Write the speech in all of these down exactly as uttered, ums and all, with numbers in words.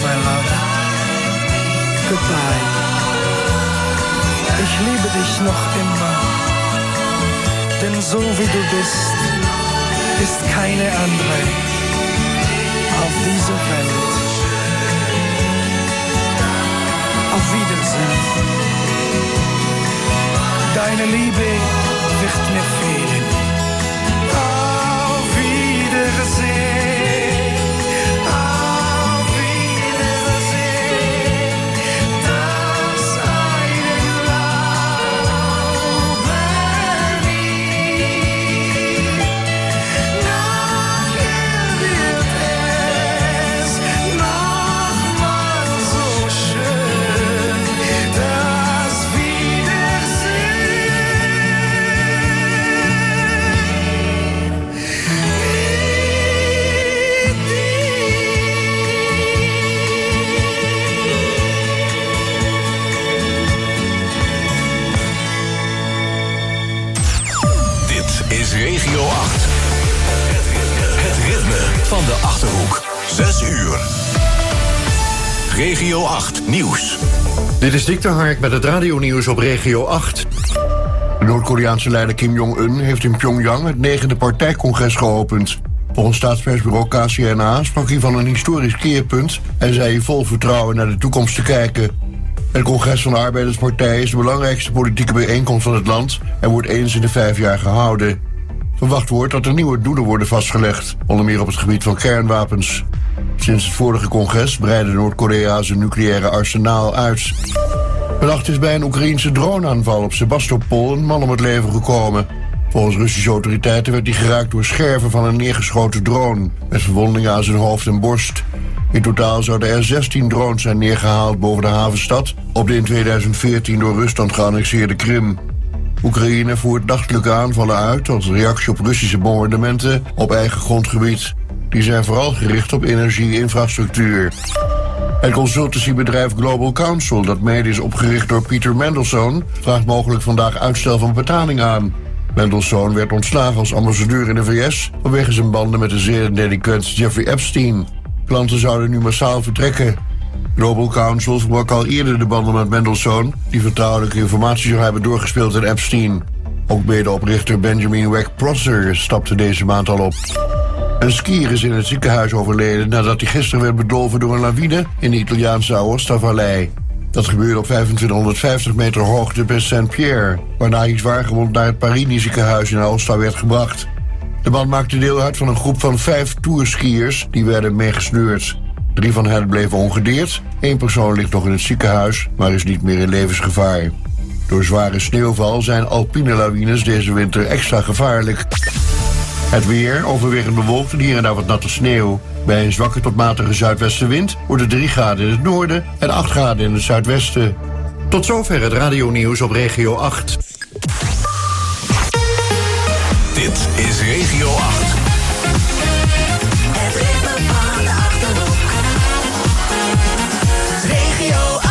my love. Goodbye. Ich liebe dich noch immer. Denn so wie du bist, ist keine andere auf dieser Welt. Auf Wiedersehen. Deine Liebe wird mir fehlen. Auf Wiedersehen. Auf Wiedersehen. Das eine Glaube nie. Nachher wird es noch mal so schön. Das Regio acht. Het ritme van de Achterhoek. Zes uur. Regio acht Nieuws. Dit is Dick de Hark met het radionieuws op Regio acht. De Noord-Koreaanse leider Kim Jong-un heeft in Pyongyang het negende partijcongres geopend. Volgens staatspersbureau K C N A sprak hij van een historisch keerpunt en zei vol vertrouwen naar de toekomst te kijken. Het congres van de Arbeiderspartij is de belangrijkste politieke bijeenkomst van het land en wordt eens in de vijf jaar gehouden. Verwacht wordt dat er nieuwe doelen worden vastgelegd, onder meer op het gebied van kernwapens. Sinds het vorige congres breidde Noord-Korea zijn nucleaire arsenaal uit. Vannacht is bij een Oekraïense droneaanval op Sebastopol een man om het leven gekomen. Volgens Russische autoriteiten werd hij geraakt door scherven van een neergeschoten drone, met verwondingen aan zijn hoofd en borst. In totaal zouden er zestien drones zijn neergehaald boven de havenstad op de in tweeduizend veertien door Rusland geannexeerde Krim. Oekraïne voert nachtelijke aanvallen uit als reactie op Russische bombardementen op eigen grondgebied. Die zijn vooral gericht op energie-infrastructuur. Het consultancybedrijf Global Counsel, dat mede is opgericht door Peter Mandelson, vraagt mogelijk vandaag uitstel van betaling aan. Mandelson werd ontslagen als ambassadeur in de V S vanwege zijn banden met de zedendelinquent Jeffrey Epstein. Klanten zouden nu massaal vertrekken. Global Counsel verbrak al eerder de banden met Mandelson, die vertrouwelijke informatie zou hebben doorgespeeld aan Epstein. Ook medeoprichter Benjamin Wegg-Prosser stapte deze maand al op. Een skier is in het ziekenhuis overleden nadat hij gisteren werd bedolven door een lawine in de Italiaanse Aosta-vallei. Dat gebeurde op vijfentwintighonderdvijftig meter hoogte bij Saint-Pierre, waarna hij zwaargewond naar het Parini ziekenhuis in Aosta werd gebracht. De man maakte deel uit van een groep van vijf tourskiers die werden meegesleurd. Drie van hen bleven ongedeerd. Eén persoon ligt nog in het ziekenhuis, maar is niet meer in levensgevaar. Door zware sneeuwval zijn alpine lawines deze winter extra gevaarlijk. Het weer, overwegend bewolkt en hier en daar wat natte sneeuw. Bij een zwakke tot matige zuidwestenwind wordt het drie graden in het noorden en acht graden in het zuidwesten. Tot zover het radionieuws op Regio acht. Dit is Regio acht. Het ritme van de Achterhoek. Regio acht.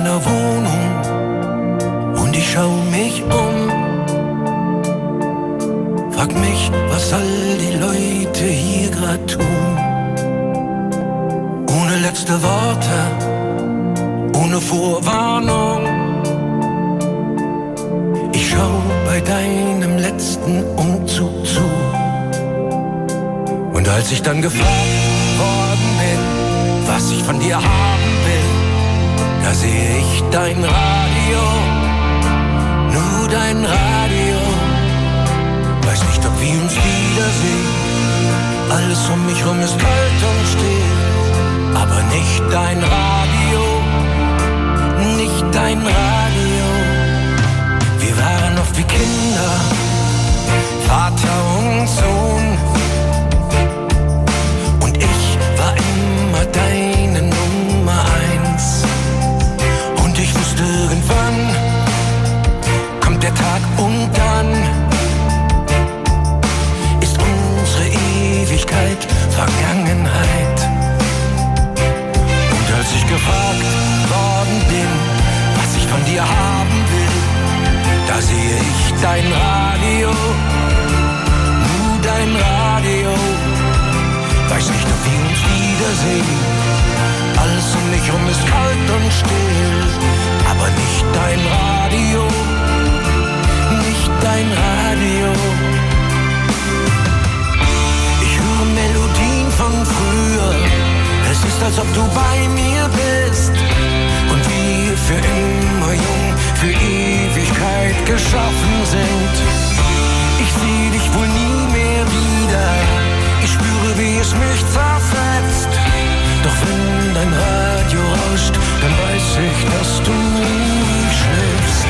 meiner Wohnung und ich schau mich um. Frag mich, was all die Leute hier grad tun. Ohne letzte Worte, ohne Vorwarnung. Ich schau bei deinem letzten Umzug zu. Und als ich dann gefragt worden bin, was ich von dir haben will, da sehe ich dein Radio, nur dein Radio. Weiß nicht, ob wir uns wiedersehen, alles um mich rum ist kalt und still, aber nicht dein Radio, nicht dein Radio. Wir waren oft wie Kinder, Vater und Sohn, und ich war immer deine Nummer eins. Und ich wusste, irgendwann kommt der Tag und dann ist unsere Ewigkeit Vergangenheit. Und als ich gefragt worden bin, was ich von dir haben will, da sehe ich dein Radio, nur dein Radio. Weiß nicht, ob wir uns wiedersehen, alles um mich rum ist kalt und still, aber nicht dein Radio, nicht dein Radio. Ich höre Melodien von früher, es ist, als ob du bei mir bist und wir für immer jung, für Ewigkeit geschaffen sind. Ich sehe dich wohl nie mehr wieder, ich spüre, wie es mich zerfetzt. Doch wenn dein Radio rauscht, dann weiß ich, dass du nie schläfst.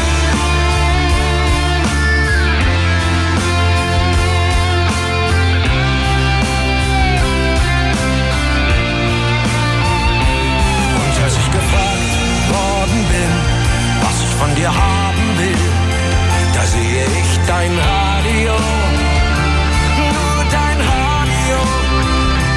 Und als ich gefragt worden bin, was ich von dir haben will, da sehe ich dein Radio, nur dein Radio.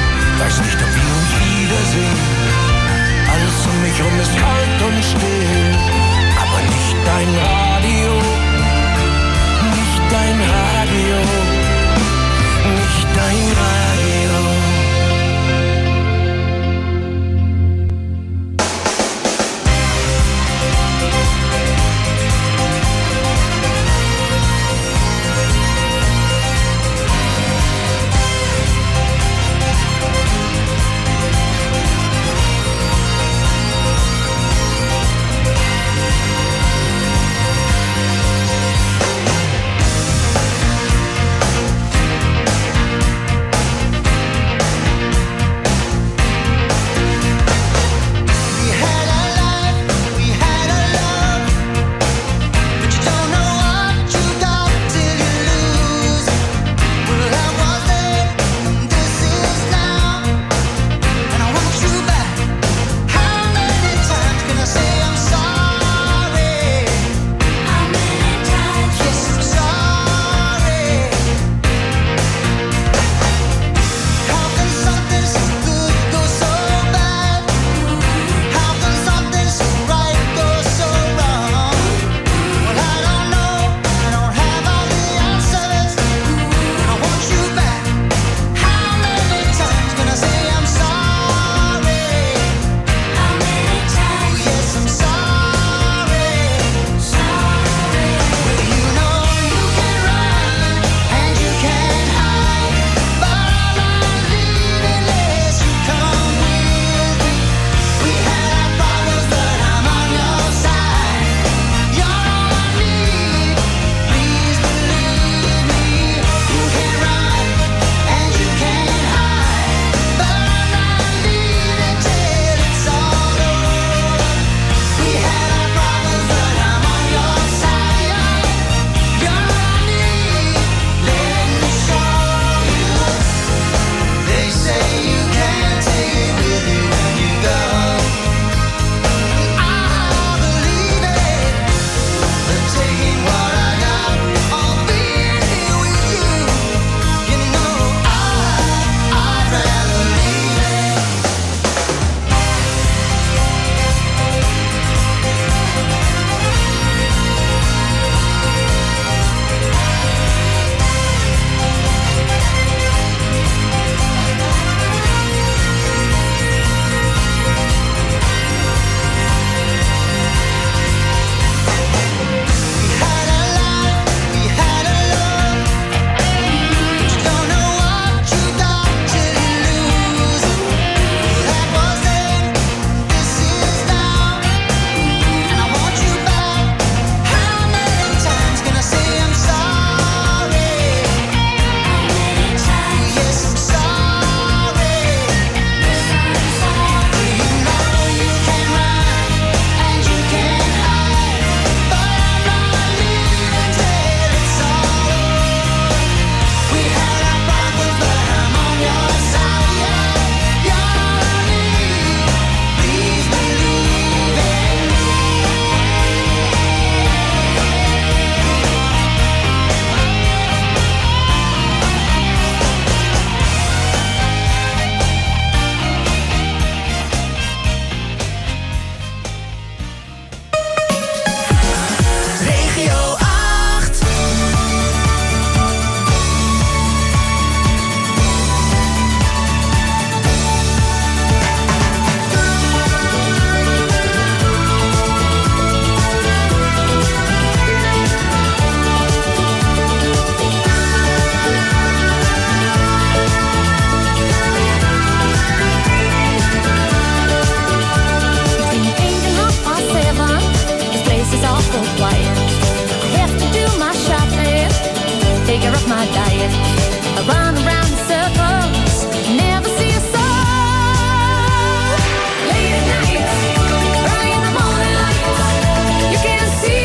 is awful quiet. I have to do my shopping, take care of my diet. I run around in circles, never see a soul. Late at night, early in the morning light, you can see,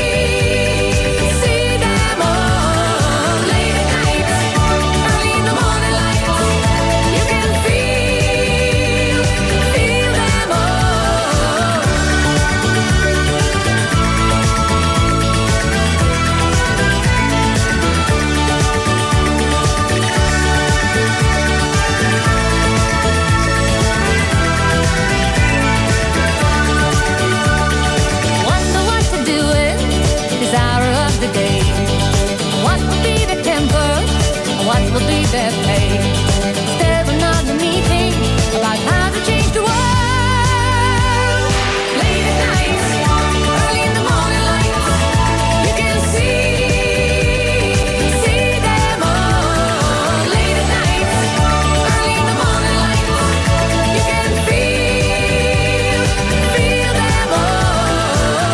see them all. Late at night, early in the morning light, you can feel, feel them all. Wonder what to do in this hour of the day. What will be the temper? What will be their pay? Instead of another meeting about how to change the world. Late at night, early in the morning light, you can see, see them all. Late at night, early in the morning light, you can feel, feel them all.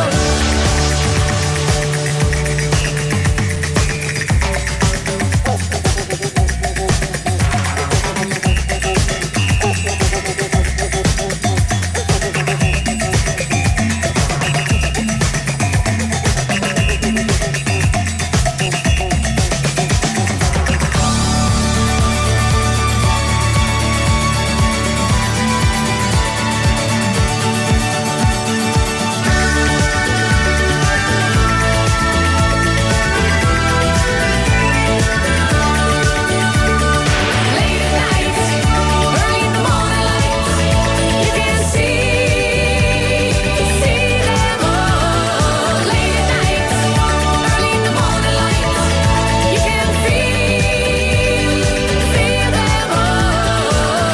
Late at night, early in the morning light, you can see, see them all. Late at night, early in the morning light, you can feel, feel them all.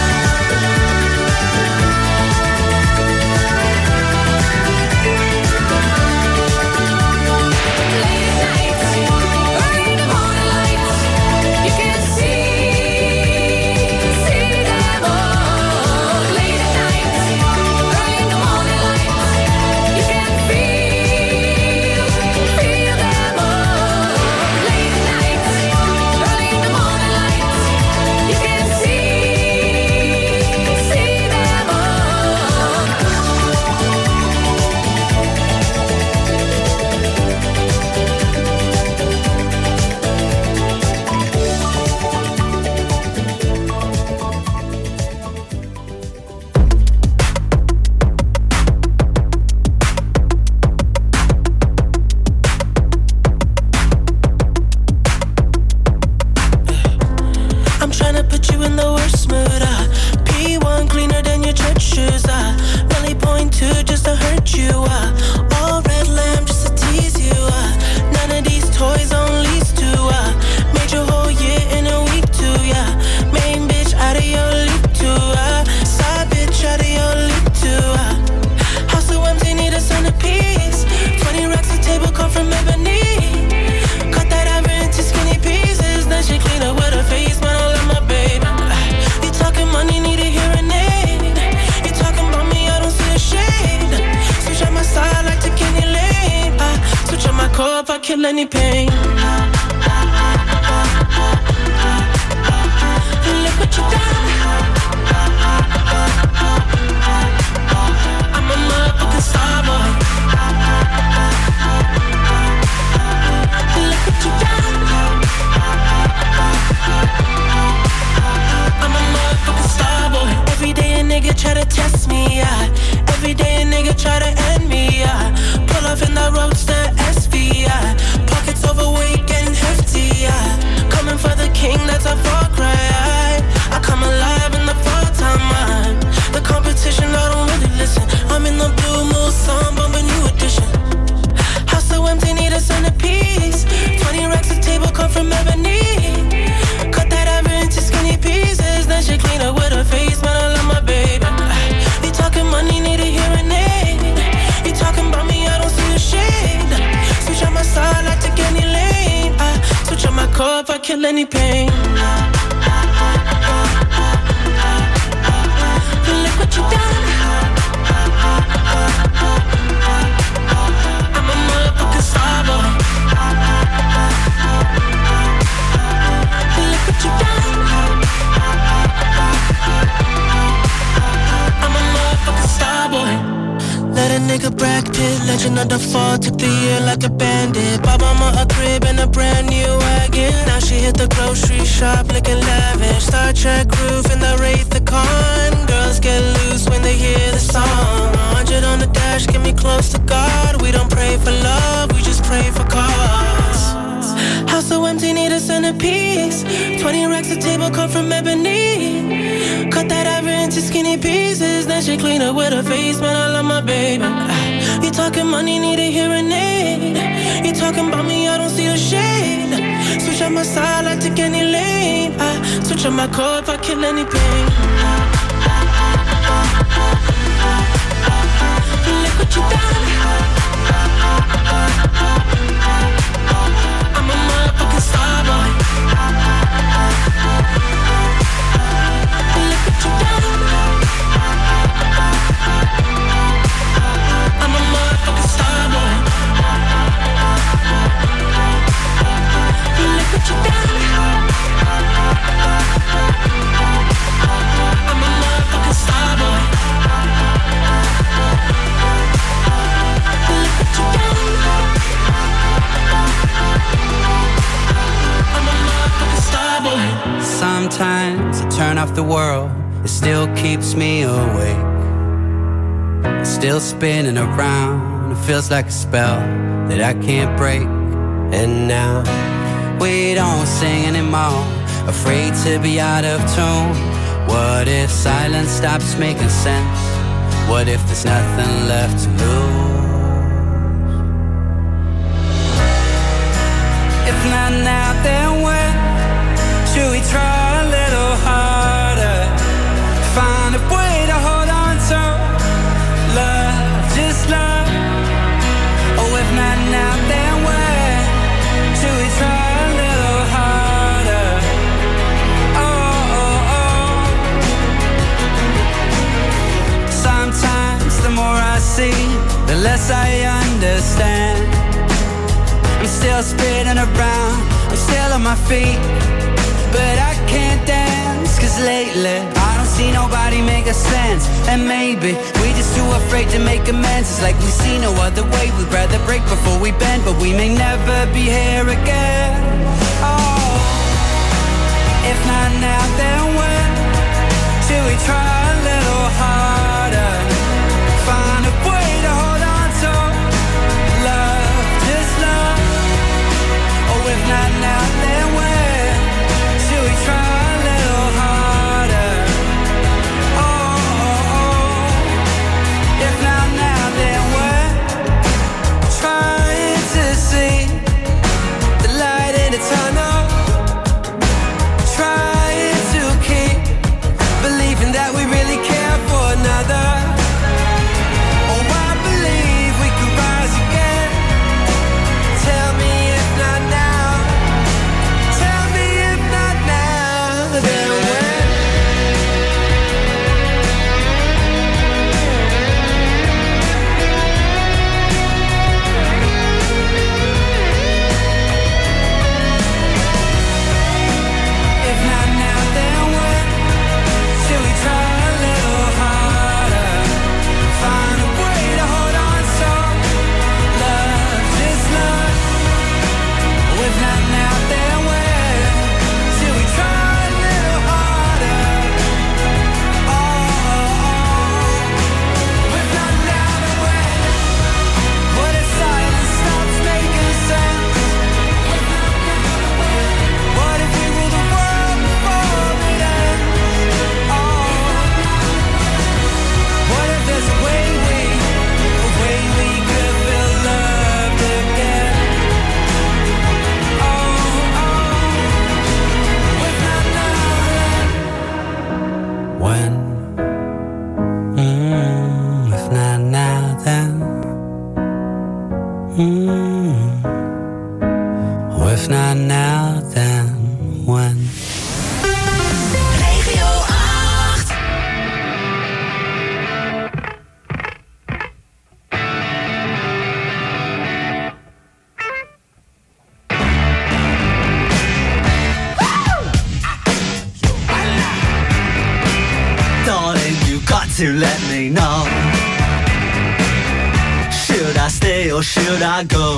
Late at night, early in the morning light, you can see, see them all. Late at night, early in the morning light, you can feel, feel them all. Late at night, early in the morning light, you can see, see them all. I'm tryna put you in the worst mood. Uh. P one cleaner than your church shoes. Uh. Really point two just to hurt you. Uh. All red lamb just to tease you. Uh. None of these toys on lease to. Uh. Made your whole year in a week too. Yeah. Main bitch out of your league too. Uh. Side bitch out of your league too. Uh. House so empty, need a centerpiece. Twenty racks of table come from ebony. Cut that ever into skinny pieces. Then she clean up with her face, man, I love my baby. You talking money, need a hearing aid. You talking about me, I don't see a shade. Switch on my side, like to Kenny Lane. I switch on my core if I kill any pain. Look what you done. I'm a motherfucking star boy. Look what you done. I'm a motherfucking star boy. Every day a nigga try to test me, yeah. Every day a nigga try to end me, yeah. Pull off in the roadster S V, yeah. Pockets overweight, getting hefty, yeah. Coming for the king, that's a far cry. I come alive in the fall time, man. The competition, I don't really listen. I'm in the blue moon, sun, bumping new edition. House so empty, need a centerpiece. Twenty racks of table come from ebony. Cut that ever into skinny pieces. Then she clean up with her face, man, I love my baby. You talking money, need a hearing aid. You talking about me, I don't see a shade. Switch on my side, like to Kenny Lane. I switch on my core if I kill any pain. Look what you done. nigga Brad Pitt, legend of the fall, took the year like a bandit. Bought mama a crib and a brand new wagon. Now she hit the grocery shop looking lavish. Star Trek roof in the Wraith the Con. Girls get loose when they hear the song. one hundred on the dash, get me close to God. We don't pray for love, we just pray for cause. House so empty, need a centerpiece. Twenty racks of table cut from ebony. Cut that ever into skinny pieces. Then she clean up with her face, man, I love my baby. You talking money, need a hearing aid. You talking about me, I don't see the shade. Switch up my side, I take any lane. I switch up my core if I kill any pain. Look what you done. I'm a motherfucking star boy. Look what you done. I'm a motherfucking star boy. Look what you done. I'm a motherfucking star boy. Look what you done. I'm a motherfucking star boy. Sometimes I turn off the world, it still keeps me awake. It's still spinning around, it feels like a spell that I can't break. And now we don't sing anymore, afraid to be out of tune. What if silence stops making sense? What if there's nothing left to lose? If not now, then when? Should we try a little harder? Find a way to hold on to love, just love. Oh, if not now, then when? Should we try a little harder? Oh, oh, oh. Sometimes the more I see, the less I understand. I'm still spinning around, I'm still on my feet, but I can't dance, cause lately I don't see nobody make a sense. And maybe we just too afraid to make amends. It's like we see no other way, we'd rather break before we bend, but we may never be here again. Oh, if not now, then when? Should we try a little harder? Find a way to hold on to love, just love. Oh, if not now, then when? Should we try a little harder? Oh, oh, oh. If not now, then when? Trying to see the light in the tunnel. Trying to keep believing that we really care for another. Oh, I believe we could rise again. Tell me if not now. Tell me if not now, then when? If not now, then when? Should we try a little harder? Find a way to hold on to love, just love. Oh, if not now, then when? Should we try a little harder? Oh, oh, oh. If not now, then when? What if silence stops making sense? What if we rule the world before it ends? Oh, what if there's a way we, a way we could feel loved again? Oh, oh, if not now, then when? Mm, if not now, then mm, oh, if not now, then when? Regio acht. Darling, you got to let me know. stay or should I go?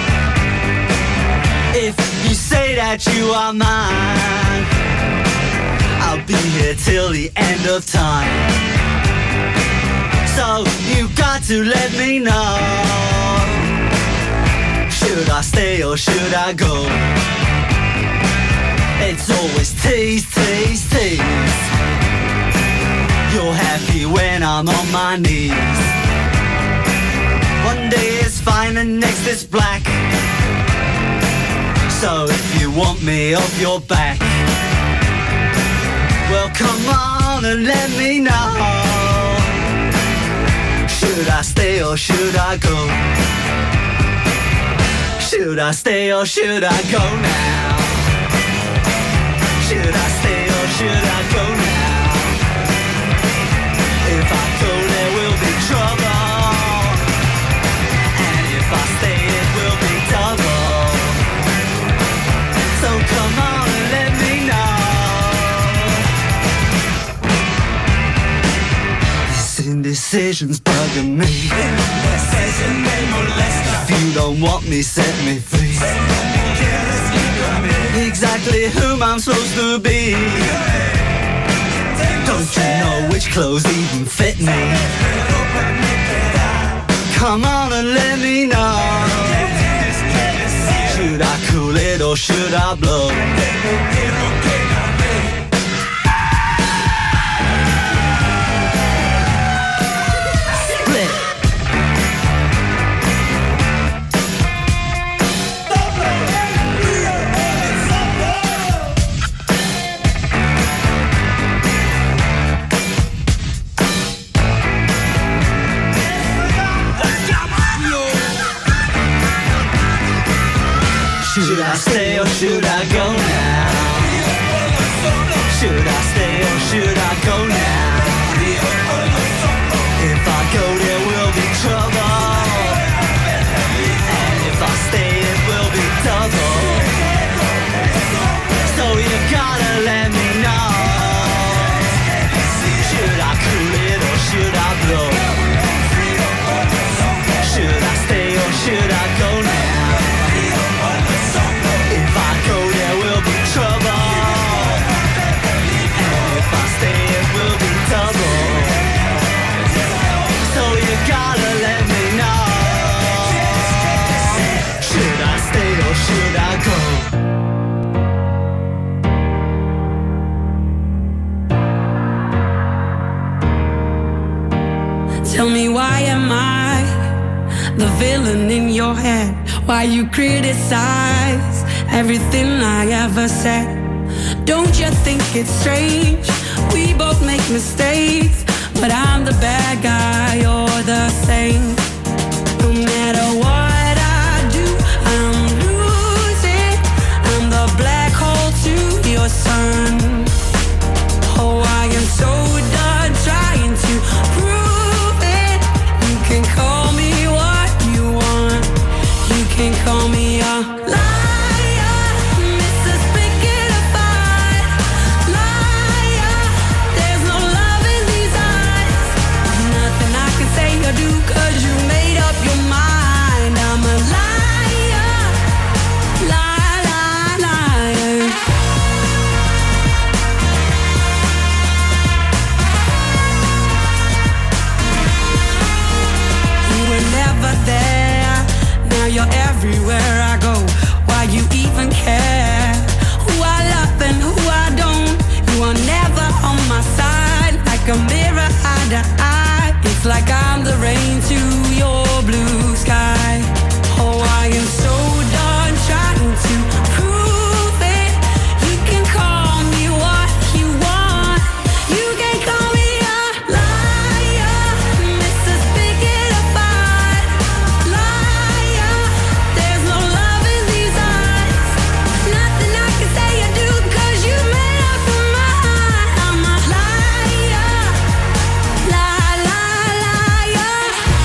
If you say that you are mine, I'll be here till the end of time. So you got to let me know, should I stay or should I go? It's always tease, tease, tease. You're happy when I'm on my knees. One day is fine and next is black. So if you want me off your back, well come on and let me know, should I stay or should I go? Should I stay or should I go now? Should I stay or should I go now? If I go there will be trouble, and if I stay it will be double. So come on and let me know. This indecision's bugging me. If you don't want me, set me free. Exactly whom I'm supposed to be. Don't you know which clothes even fit me? Come on and let me know, should I cool it or should I blow? Split. Should I stay or should I go now? Should I stay or should I go now? If I go there will be trouble, and if I stay it will be double. So you gotta let me know, should I cool it or should I blow? Should I stay or should I go now? If I go there will be trouble, and if I stay it will be double. So you gotta let me know, should I stay or should I go? Tell me, why am I the villain in your head? Why you criticize everything I ever said? Don't you think it's strange? We both make mistakes, but I'm the bad guy, you're the same. No matter what I do, I'm losing. I'm the black hole to your sun. Oh, I am so done trying to prove it. You can call me what you want. You can call me a liar, Mister Spaghettified. Liar, there's no love in these eyes. Nothing I can say or do, cause you made up your mind. I'm a liar, liar, liar, liar. You were never there, now you're everywhere I go. Why you even care who I love and who I don't? You are never on my side, like a mirror eye to eye. It's like I'm the rain to your blue sky. Oh, I am so done trying to prove it. You can call me what you want. You can call me a liar, Mister Spaghettified. Liar, there's no love in these eyes. Nothing I can say or do, cause you made up your mind. I'm a liar, liar, liar, liar.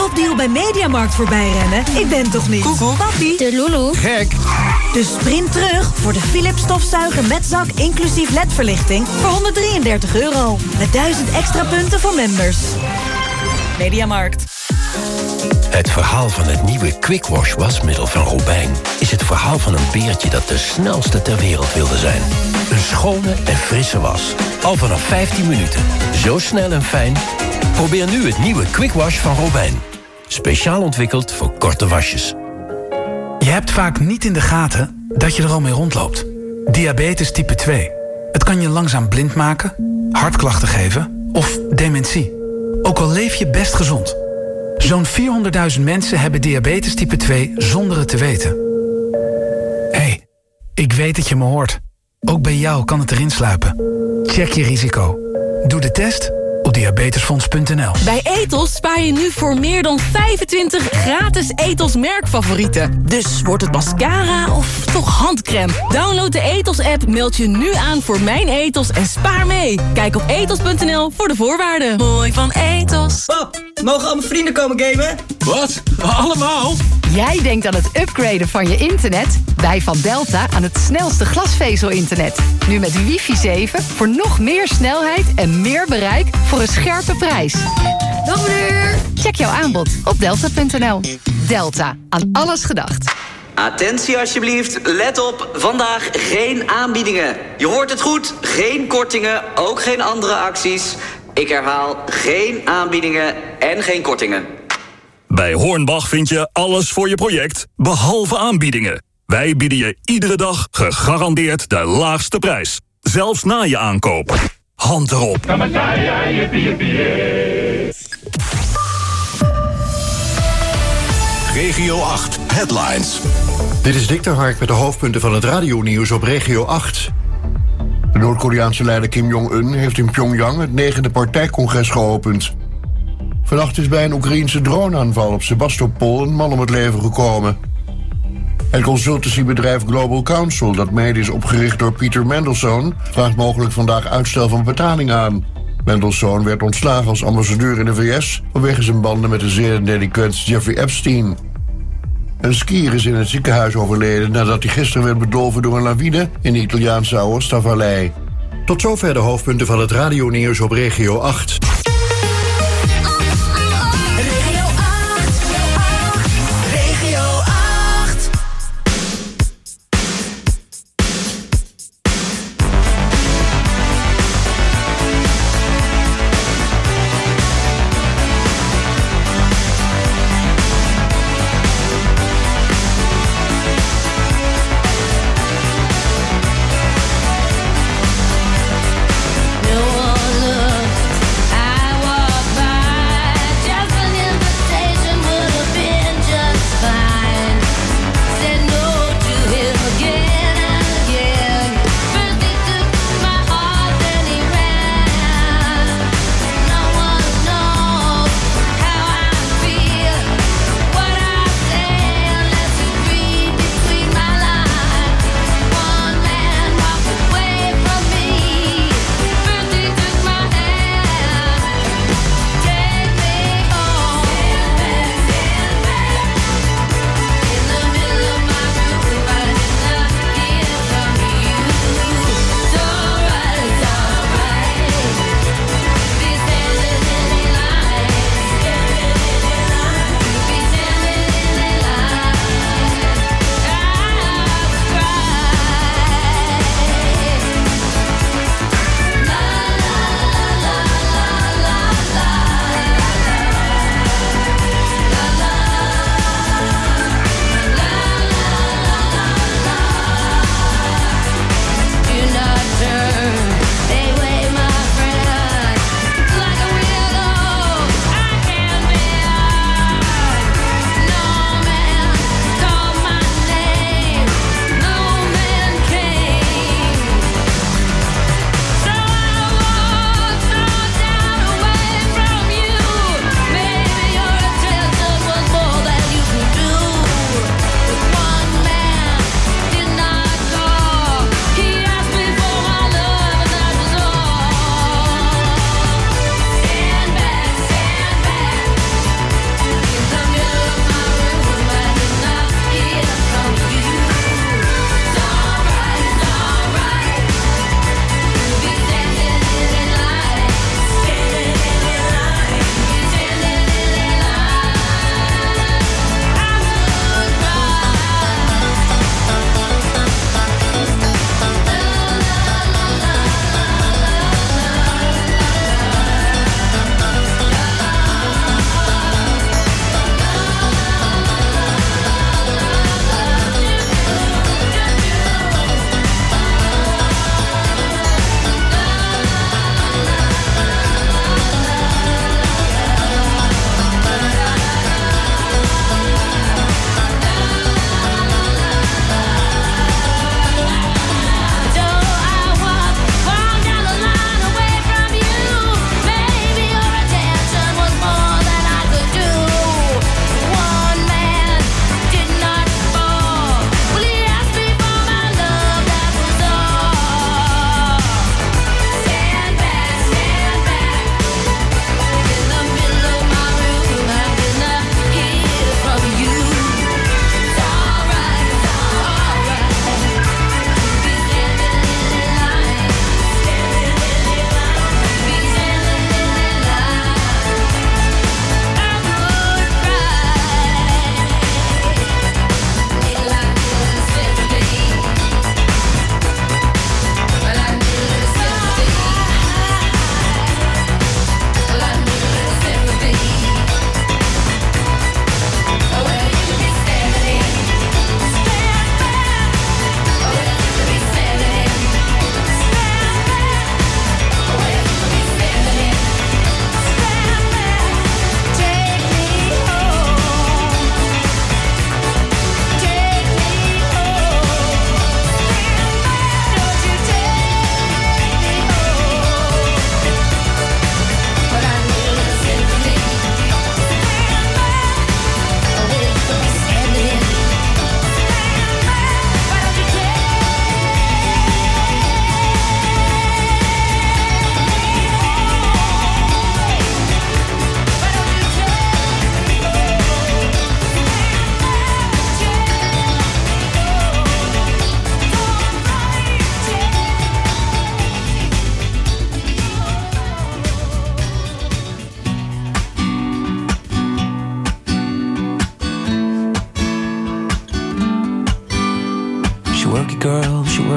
topdeal bij Mediamarkt voorbij rennen? Ik ben toch niet? Koekoek. Papi. De Lulu. Gek! Dus sprint terug voor de Philips stofzuiger met zak inclusief L E D-verlichting voor honderddrieëndertig euro. Met duizend extra punten voor members. Mediamarkt. Het verhaal van het nieuwe Quick Wash wasmiddel van Robijn is het verhaal van een beertje dat de snelste ter wereld wilde zijn. Een schone en frisse was. Al vanaf vijftien minuten. Zo snel en fijn. Probeer nu het nieuwe Quick Wash van Robijn. Speciaal ontwikkeld voor korte wasjes. Je hebt vaak niet in de gaten dat je er al mee rondloopt. Diabetes type twee. Het kan je langzaam blind maken, hartklachten geven of dementie. Ook al leef je best gezond. Zo'n vierhonderdduizend mensen hebben diabetes type twee zonder het te weten. Hé, hey, ik weet dat je me hoort. Ook bij jou kan het erin sluipen. Check je risico. Doe de test op diabetesfonds punt n l. Bij Ethos spaar je nu voor meer dan vijfentwintig gratis Ethos merkfavorieten. Dus wordt het mascara of toch handcrème? Download de Ethos-app, meld je nu aan voor Mijn Ethos en spaar mee. Kijk op ethos punt n l voor de voorwaarden. Mooi van Ethos. Pap, mogen al mijn vrienden komen gamen? Wat? Allemaal? Jij denkt aan het upgraden van je internet? Wij van Delta aan het snelste glasvezel-internet. Nu met wifi zeven voor nog meer snelheid en meer bereik voor een scherpe prijs. Dag meneer! Check jouw aanbod op delta punt n l. Delta, aan alles gedacht. Attentie alsjeblieft, let op, vandaag geen aanbiedingen. Je hoort het goed, geen kortingen, ook geen andere acties. Ik herhaal, geen aanbiedingen en geen kortingen. Bij Hornbach vind je alles voor je project, behalve aanbiedingen. Wij bieden je iedere dag gegarandeerd de laagste prijs. Zelfs na je aankoop. Hand erop. Regio acht Headlines. Dit is Dick de Hark met de hoofdpunten van het radionieuws op Regio acht. De Noord-Koreaanse leider Kim Jong-un heeft in Pyongyang het negende partijcongres geopend. Vannacht is bij een Oekraïense droneaanval op Sebastopol een man om het leven gekomen. Het consultancybedrijf Global Counsel, dat mede is opgericht door Peter Mandelson, vraagt mogelijk vandaag uitstel van betaling aan. Mandelson werd ontslagen als ambassadeur in de V S vanwege zijn banden met de zedendelinquent Jeffrey Epstein. Een skier is in het ziekenhuis overleden nadat hij gisteren werd bedolven door een lawine in de Italiaanse Aosta-vallei. Tot zover de hoofdpunten van het radionieuws op Regio acht. No one looked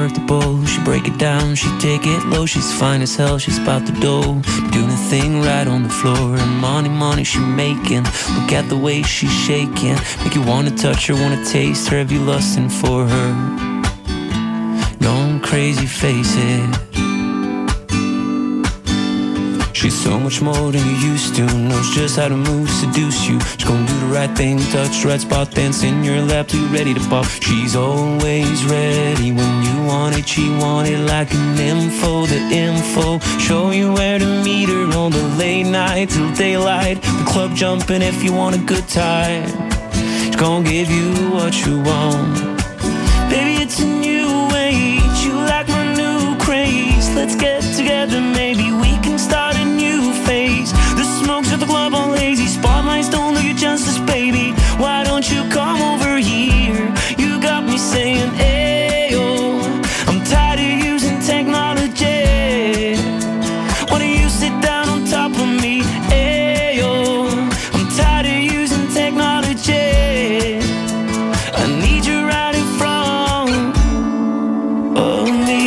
work the bowl, she break it down, she take it low. She's fine as hell, she's about the dough, doing a thing right on the floor. And money, money she making, look at the way she's shaking, make you wanna touch her, wanna taste her, have you lusting for her? Going crazy, face it. She's so much more than you used to, knows just how to move, seduce you. She's gonna do the right thing, touch the right spot, dance in your lap, too ready to pop. She's always ready when you want it, she want it like an info, the info. Show you where to meet her on the late night till daylight. The club jumping if you want a good time. She's gonna give you what you want. Baby, it's a new age, you like my new craze. Let's get together, maybe we can start a new phase. The smokes at the club all lazy, spotlights don't do you justice, baby. Why don't you come over here? You got me saying, ayo, I'm tired of using technology. Why don't you sit down on top of me? Ayo, I'm tired of using technology. I need you right in front of me.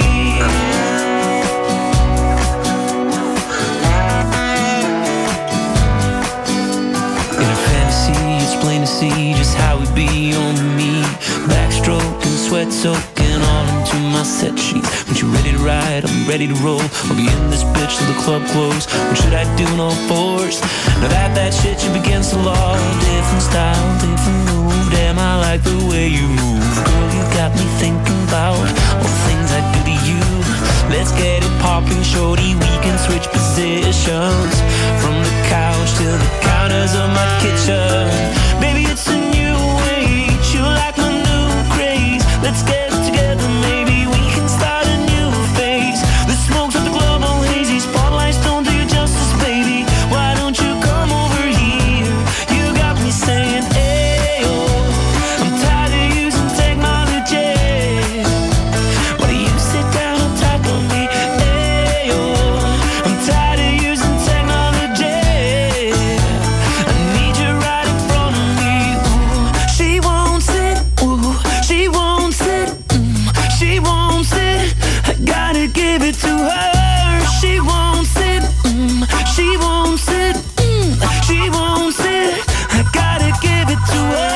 Plain to see just how it be on me. Backstroking, sweat soaking all into my set sheets. When you ready to ride, I'm ready to roll. I'll be in this bitch till the club close. What should I do on all fours? Now that that shit should be against the law. Different style, different move. Damn, I like the way you move. Girl, you got me thinking about all the things I do to you. Let's get it popping, shorty. We can switch positions from the couch to the counters of my kitchen. Baby, it's a new age, you like my new craze. Let's get together, maybe we can start a new phase. The smokes at the club all hazy, spotlights don't do you justice, baby. Why don't you come over here? You got me saying, ayo, I'm tired of using technology. Why do you sit down on top of me? Ayo, I'm tired of using technology. I need you right in front of me. Ooh, she won't sit, ooh, she won't sit, mm, she won't sit. I gotta give it to her. She won't sit, mm, she won't sit, mm, she won't sit. I gotta give it to her.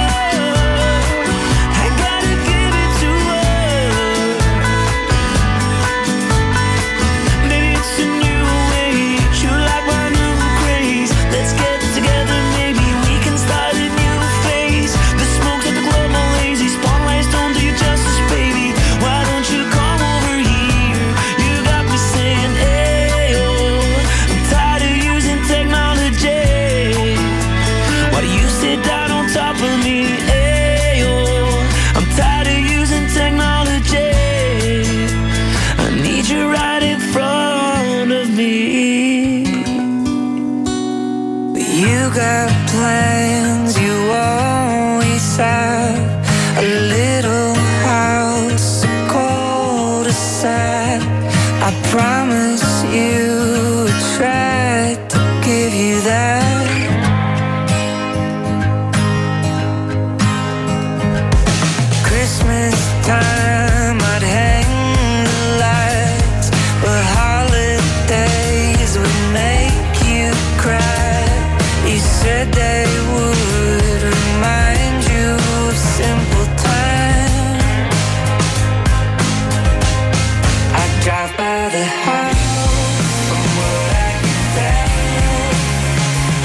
I gotta give it to her. Baby, it's a new age, you like my new craze. Let's get together, maybe we can start a new phase. The smoke's at the club all lazy, spotlights don't do you justice, baby. Why don't you come over here? You got me saying, ayo, I'm tired of using technology. Why do you sit down on top of me? Ayo, I'm tired of using technology. I need you right in front of me. You got plans, you always have a little house, a cul-de-sac. I promise you I tried to give you that. Christmas time, I'd hang the lights, but holidays would make you cry. You said they would remind you of simple time. I drive by the house, from what I can tell,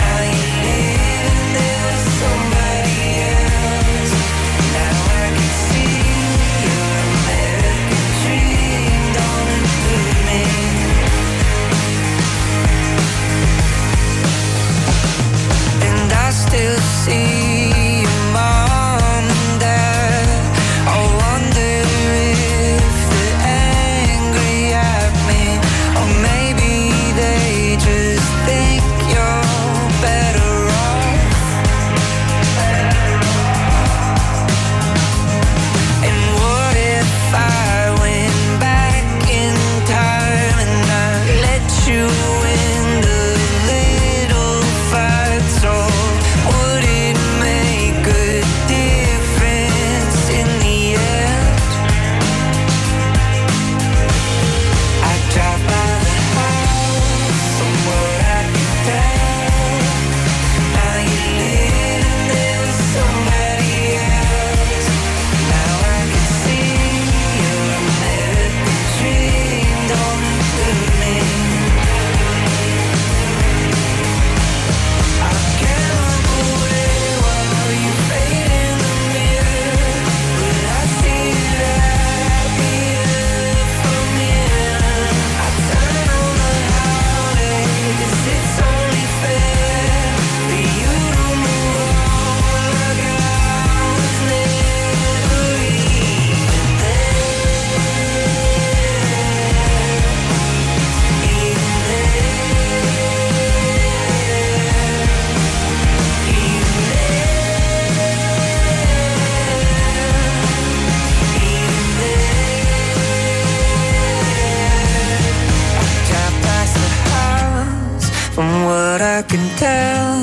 thought I could tell.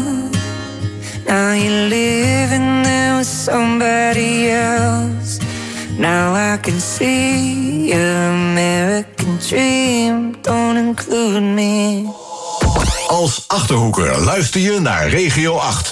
Now you're living there with somebody else. Now I can see your American dream don't include me. Als Achterhoeker luister je naar Regio acht.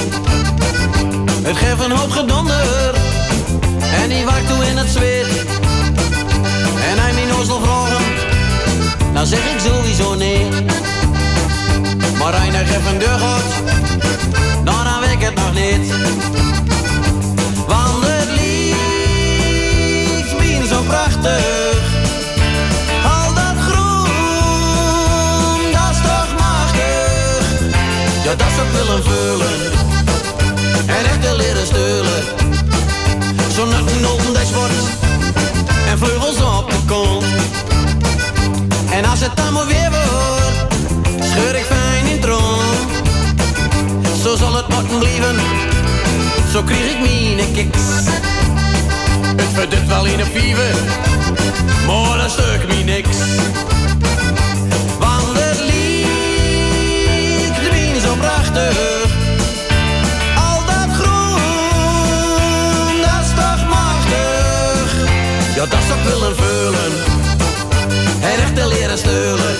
Het geeft een hoop gedonder en die waakt toe in het zweet. dan zeg ik sowieso nee. Maar als je nog even doorgaat, nou dan weet ik het nog niet. Want het liefst bien zo prachtig. Al dat groen, dat is toch machtig. Ja, dat zou ik willen vullen. En echt te leren steulen. Zo'n een open dashboard en vleugels op de kont. En als het dan maar weer wordt, scheur ik fijn in troon. Zo zal het moeten blijven, zo krijg ik mijn kicks. Het verdut wel in een pieven, maar dat stuk me niks. Want het liefst de wien zo prachtig. Al dat groen, dat is toch machtig. Ja, dat zou ik willen vullen en echt te leren steulen.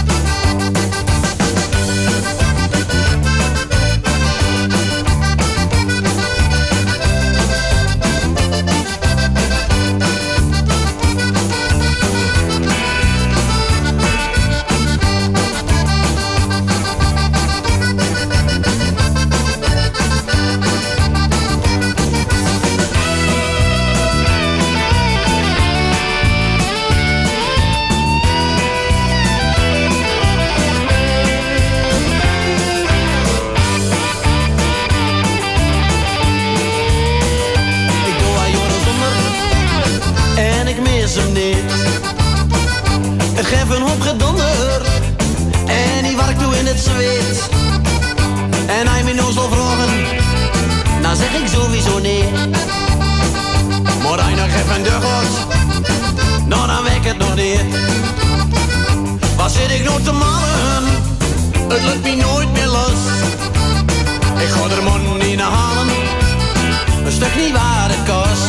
Het geeft een hoop gedonder en die warkt toe in het zweet. En hij me nou zal vragen, dan zeg ik sowieso nee. Maar hij nog even doorgaat, nou dan weet ik het nog niet. Wat zit ik nou te malen? Het lukt me nooit meer los. Ik ga er man niet naar halen, een stuk niet waar het kost.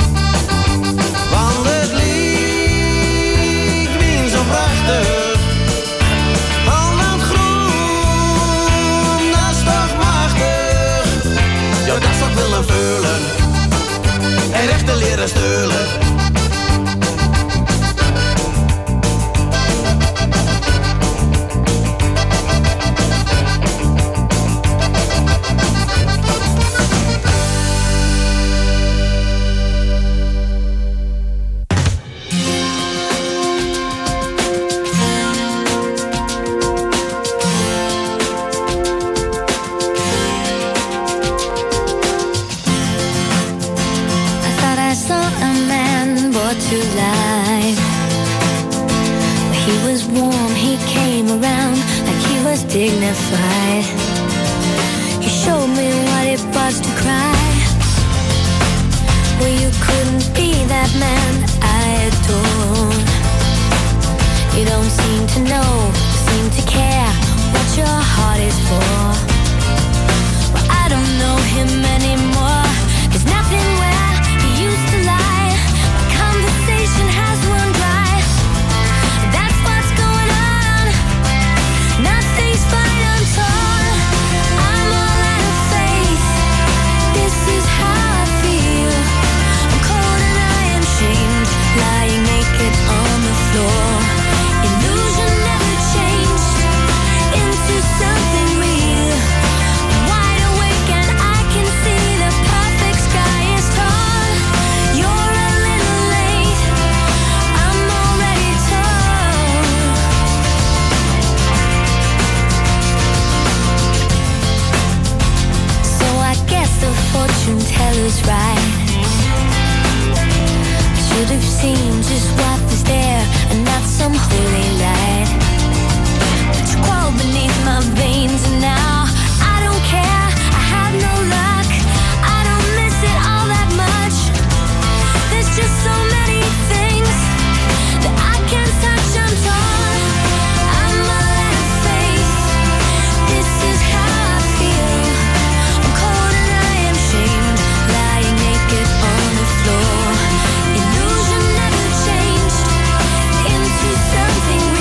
Want het liefst bien zo prachtig. Al dat groen, dat is toch machtig. Ja, dat zou ik willen vullen en echt te leren steulen. To life, he was warm, he came around like he was dignified. He showed me what it was to cry. Well, you couldn't be that man I adore. You don't seem to know, seem to care what your heart is for. Well, I don't know him anymore. There's nothing where he used to lie. Conversation has run dry. That's what's going on. Nothing's fine, I'm torn. I'm all out of faith. This is how I feel. I'm cold and I am shamed, lying naked on the floor. Illusion never changed into something real. I'm wide awake and I can see the perfect sky is torn. You're a little late, I'm already torn. So I guess the fortune teller's right. I should have seen just what was there and not some holy light. But you crawl beneath my veins and now I don't care, I have no luck. I don't miss it all that much. There's just so many things that I can't touch, I'm torn. I'm all out of faith. This is how I feel. I'm cold and I am shamed, lying naked on the floor. Illusion never changed into something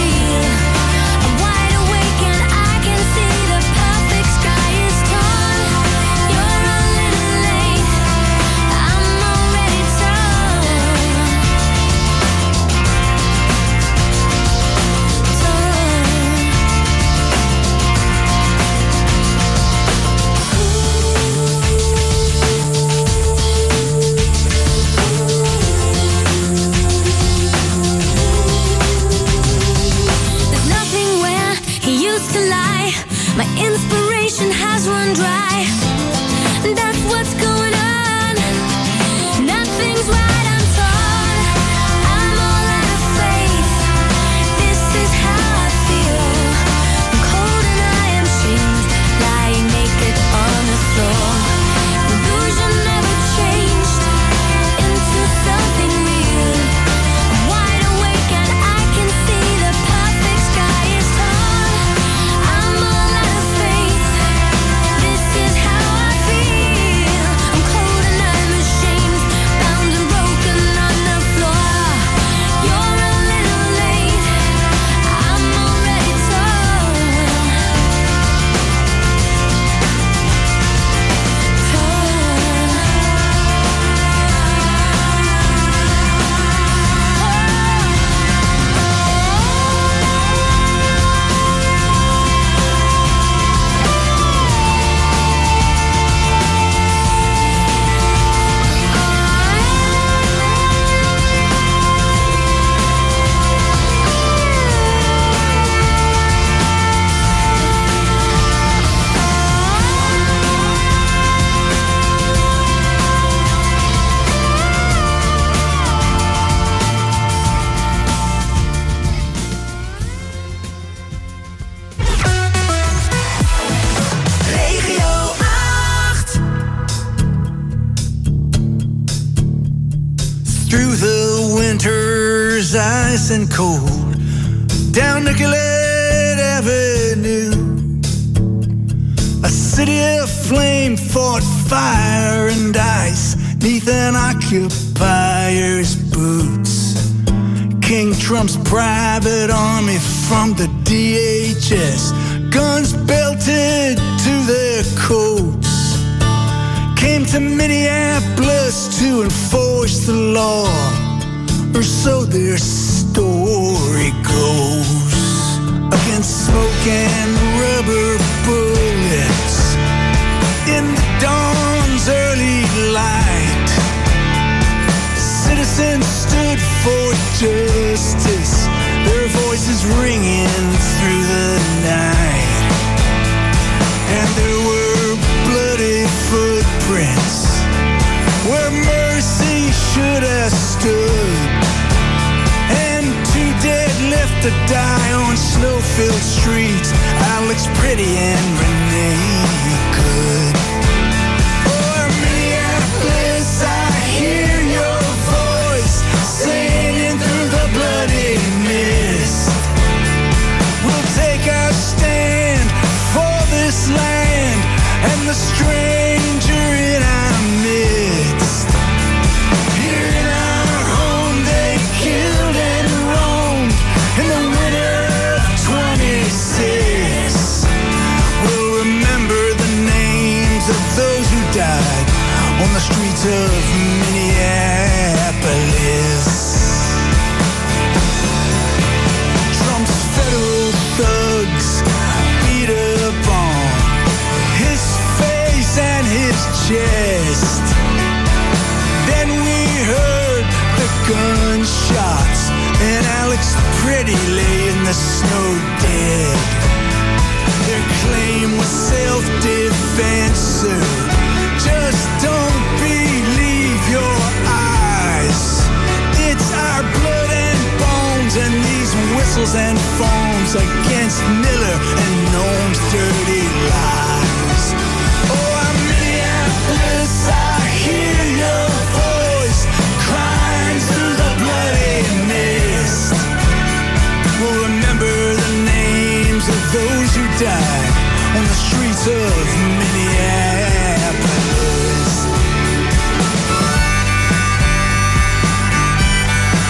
through the winter's ice and cold, down Nicollet Avenue. A city of flame fought fire and ice neath an occupier's boots. King Trump's private army from the D H S, guns belted to their coats, came to Minneapolis to enforce the law, or so their story goes. Against smoke and rubber bullets in the dawn's early light, citizens stood for justice, their voices ringing through the night. And there were bloody footprints where mercy should have stood, and two dead left to die on snow-filled streets, Alex Pretty and Renee Good. Oh, Minneapolis, I hear your voice singing through the bloody mist. We'll take our stand for this land and the stranger in our midst. Here in our home they killed and roamed in the winter of twenty-six. We'll remember the names of those who died on the streets of Minneapolis. Trump's federal thugs beat up on his face and his chest. Then we heard the gunshots and Alex Pretty lay in the snow dead. Their claim was self-defense, sir. Just don't believe your eyes. It's our blood and bones and these whistles and foams against Miller and Noam's dirty lies. Oh, I'm Minneapolis, I hear your voice crying through the bloody mist. We'll remember the names of those who died